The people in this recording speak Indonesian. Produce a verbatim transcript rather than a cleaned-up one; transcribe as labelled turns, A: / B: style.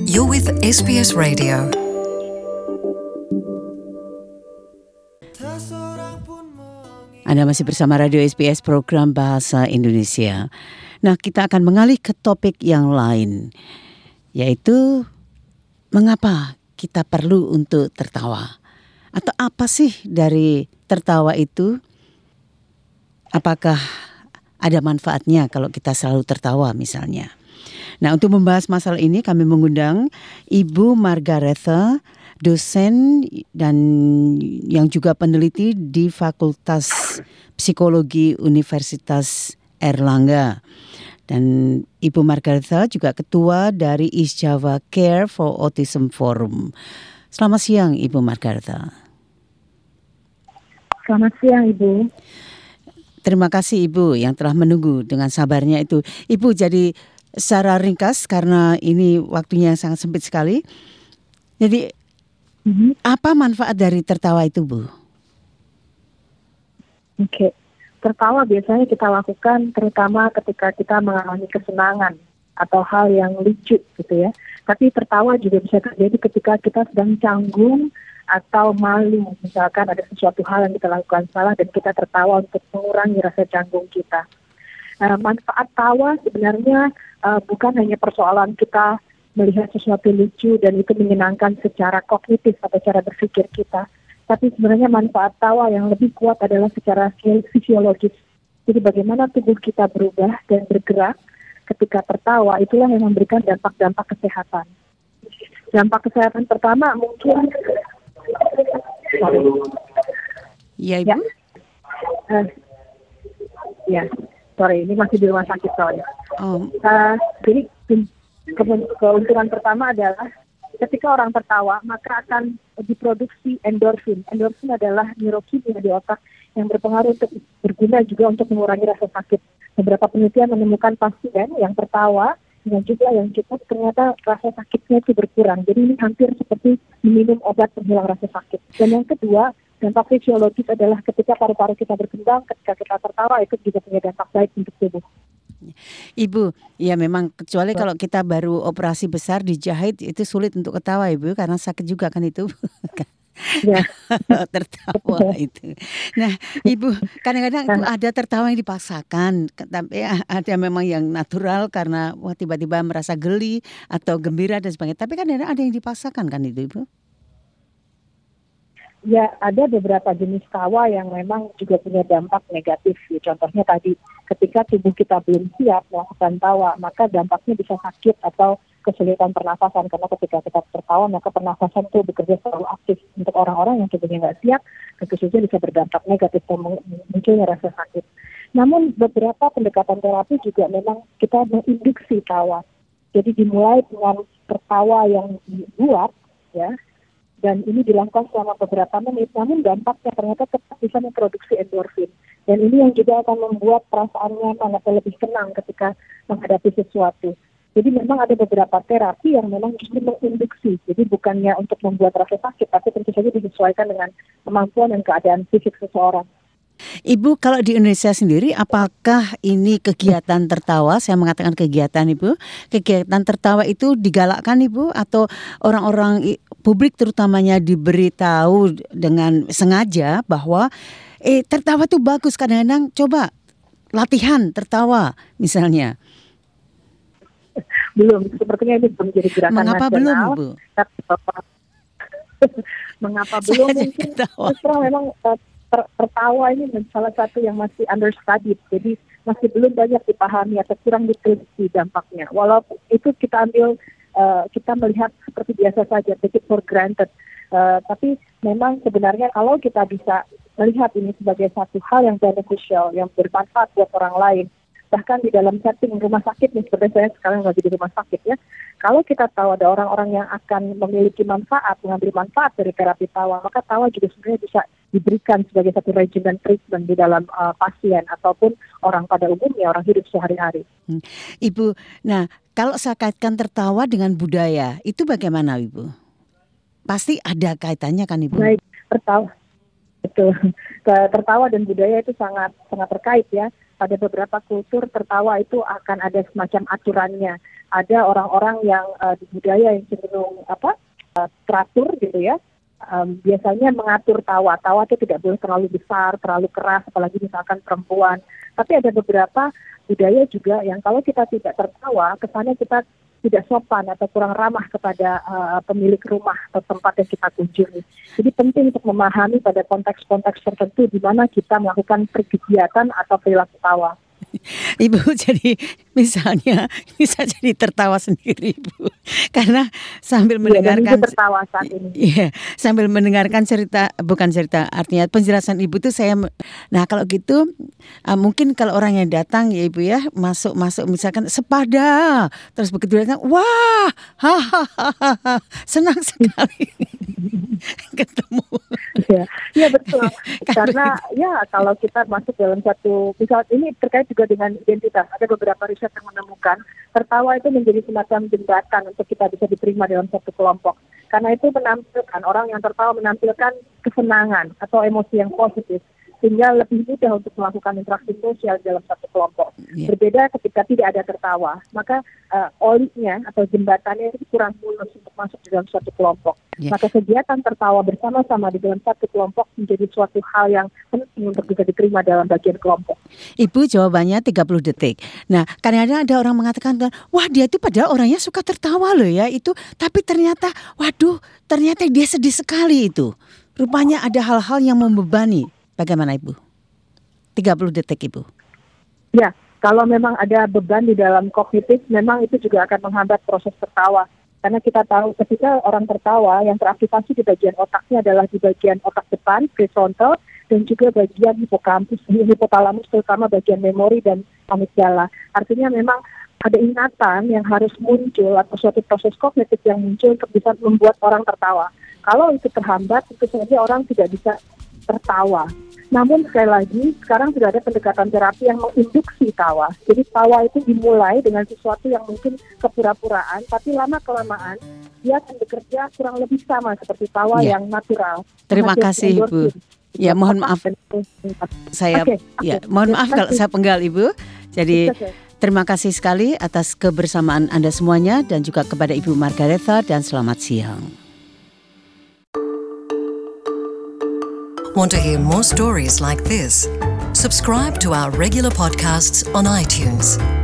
A: You're with S B S Radio.
B: Anda masih bersama Radio S B S program Bahasa Indonesia. Nah, kita akan mengalih ke topik yang lain, yaitu mengapa kita perlu untuk tertawa. Atau apa sih dari tertawa itu? Apakah ada manfaatnya kalau kita selalu tertawa misalnya? Nah, untuk membahas masalah ini kami mengundang Ibu Margaretha, dosen dan yang juga peneliti di Fakultas Psikologi Universitas Airlangga. Dan Ibu Margaretha juga ketua dari East Java Care for Autism Forum. Selamat siang Ibu Margaretha.
C: Selamat siang Ibu.
B: Terima kasih Ibu yang telah menunggu dengan sabarnya itu. Ibu, jadi secara ringkas karena ini waktunya sangat sempit sekali. Jadi mm-hmm. apa manfaat dari tertawa itu, Bu?
C: Oke, okay. Tertawa biasanya kita lakukan terutama ketika kita mengalami kesenangan atau hal yang lucu gitu ya. Tapi tertawa juga bisa terjadi ketika kita sedang canggung atau malu. Misalkan ada sesuatu hal yang kita lakukan salah dan kita tertawa untuk mengurangi rasa canggung kita. Uh, manfaat tawa sebenarnya uh, bukan hanya persoalan kita melihat sesuatu lucu dan itu menyenangkan secara kognitif atau cara berpikir kita. Tapi sebenarnya manfaat tawa yang lebih kuat adalah secara fisiologis. Jadi bagaimana tubuh kita berubah dan bergerak ketika tertawa, itulah yang memberikan dampak-dampak kesehatan. Dampak kesehatan pertama mungkin...
B: Ya, Ibu?
C: Ya. Uh, ya. Sorry, ini masih di rumah sakit soalnya. Oh. Uh, jadi ke- keuntungan pertama adalah ketika orang tertawa, maka akan diproduksi endorfin. Endorfin adalah neurokimia di otak yang berpengaruh untuk berguna juga untuk mengurangi rasa sakit. Beberapa penelitian menemukan pasien yang tertawa dengan jumlah yang cukup, ternyata rasa sakitnya itu berkurang. Jadi ini hampir seperti minum obat penghilang rasa sakit. Dan yang kedua, dampak fisiologis adalah ketika paru-paru kita berkembang, ketika kita tertawa itu juga punya dampak baik untuk tubuh.
B: Ibu, ya memang kecuali kalau kita baru operasi besar dijahit itu sulit untuk ketawa Ibu karena sakit juga kan itu. Ya. Tertawa itu. Nah, Ibu, kadang-kadang itu ada tertawa yang dipaksakan, tapi ada memang yang natural karena wah tiba-tiba merasa geli atau gembira dan sebagainya. Tapi kadang-kadang ada yang dipaksakan kan itu, Ibu?
C: Ya, ada beberapa jenis tawa yang memang juga punya dampak negatif. Ya, contohnya tadi, ketika tubuh kita belum siap melakukan tawa, maka dampaknya bisa sakit atau kesulitan pernafasan. Karena ketika kita tertawa, maka pernafasan itu bekerja selalu aktif. Untuk orang-orang yang tubuhnya nggak siap, tentu saja bisa berdampak negatif dan munculnya rasa sakit. Namun beberapa pendekatan terapi juga memang kita menginduksi tawa. Jadi dimulai dengan tertawa yang dibuat, ya, dan ini dilakukan selama beberapa menit, namun dampaknya ternyata tetap bisa memproduksi endorfin. Dan ini yang juga akan membuat perasaan nyaman atau lebih tenang ketika menghadapi sesuatu. Jadi memang ada beberapa terapi yang memang justru menginduksi. Jadi bukannya untuk membuat rasa sakit, tapi tentu saja disesuaikan dengan kemampuan dan keadaan fisik seseorang.
B: Ibu, kalau di Indonesia sendiri, apakah ini kegiatan tertawa? Saya mengatakan kegiatan, Ibu. Kegiatan tertawa itu digalakkan, Ibu, atau orang-orang publik terutamanya diberitahu dengan sengaja bahwa eh tertawa itu bagus. Kadang-kadang coba latihan tertawa, misalnya.
C: Belum, sepertinya ini belum jadi gerakan
B: Mengapa
C: nasional.
B: Mengapa belum, Ibu?
C: Mengapa belum? Mungkin justru memang Ter, tertawa ini salah satu yang masih understudied, jadi masih belum banyak dipahami atau kurang diteliti dampaknya. Walaupun itu kita ambil, uh, kita melihat seperti biasa saja, take it for granted. Uh, tapi memang sebenarnya kalau kita bisa melihat ini sebagai satu hal yang beneficial, yang bermanfaat buat orang lain, bahkan di dalam setting rumah sakit nih, seperti saya sekarang lagi di rumah sakit ya, kalau kita tahu ada orang-orang yang akan memiliki manfaat, mengambil manfaat dari terapi tawa, maka tawa juga sebenarnya bisa diberikan sebagai satu regimen treatment di dalam uh, pasien ataupun orang pada umumnya, orang hidup sehari-hari.
B: Hmm. Ibu, nah kalau saya kaitkan tertawa dengan budaya, itu bagaimana Ibu? Pasti ada kaitannya kan Ibu?
C: Baik, tertawa. Betul. Tertawa dan budaya itu sangat sangat terkait ya. pada beberapa kultur tertawa itu akan ada semacam aturannya. Ada orang-orang yang uh, di budaya yang cenderung apa uh, teratur gitu ya. Um, biasanya mengatur tawa. Tawa itu tidak boleh terlalu besar, terlalu keras, apalagi misalkan perempuan. Tapi ada beberapa budaya juga yang kalau kita tidak tertawa, kesannya kita tidak sopan atau kurang ramah kepada uh, pemilik rumah atau tempat yang kita kunjungi. Jadi penting untuk memahami pada konteks-konteks tertentu di mana kita melakukan kegiatan atau perilaku tawa.
B: Ibu jadi misalnya bisa jadi tertawa sendiri Ibu karena sambil mendengarkan
C: ya, tertawa saat ini.
B: Iya, sambil mendengarkan cerita bukan cerita artinya penjelasan Ibu tuh saya nah kalau gitu uh, mungkin kalau orang yang datang ya Ibu ya masuk-masuk misalkan sepada terus begitu datang wah hahaha senang sekali ketemu.
C: Ya, ya betul. Karena ya kalau kita masuk dalam satu, misal ini terkait juga dengan identitas. Ada beberapa riset yang menemukan tertawa itu menjadi semacam jembatan untuk kita bisa diterima dalam satu kelompok. Karena itu menampilkan orang yang tertawa menampilkan kesenangan atau emosi yang positif. Sehingga lebih mudah untuk melakukan interaksi sosial dalam satu kelompok. Yeah. Berbeda ketika tidak ada tertawa, maka uh, olinya atau jembatannya itu kurang mulus untuk masuk di dalam suatu kelompok. Yeah. Maka kegiatan tertawa bersama-sama di dalam satu kelompok menjadi suatu hal yang penting untuk bisa diterima dalam bagian kelompok.
B: Ibu jawabannya tiga puluh detik. Nah, kadang-kadang ada orang mengatakan, wah dia itu padahal orangnya suka tertawa loh ya itu, tapi ternyata, waduh, ternyata dia sedih sekali itu. Rupanya ada hal-hal yang membebani. Bagaimana Ibu? tiga puluh detik Ibu.
C: Ya, kalau memang ada beban di dalam kognitif, memang itu juga akan menghambat proses tertawa. Karena kita tahu ketika orang tertawa, yang teraktivasi di bagian otaknya adalah di bagian otak depan, prefrontal, dan juga bagian hipokampus, hipotalamus, terutama bagian memori dan amigdala. Artinya memang ada ingatan yang harus muncul atau suatu proses kognitif yang muncul untuk bisa membuat orang tertawa. Kalau itu terhambat, tentu saja orang tidak bisa tertawa. Namun sekali lagi, sekarang sudah ada pendekatan terapi yang menginduksi tawa. Jadi tawa itu dimulai dengan sesuatu yang mungkin kepura-puraan, tapi lama-kelamaan dia akan bekerja kurang lebih sama seperti tawa ya. Yang natural.
B: Terima kasih Ibu. Ya mohon maaf, saya okay. ya mohon maaf kalau saya penggal Ibu. Jadi terima kasih sekali atas kebersamaan Anda semuanya dan juga kepada Ibu Margaretha dan selamat siang.
A: Want to hear more stories like this? Subscribe to our regular podcasts on iTunes.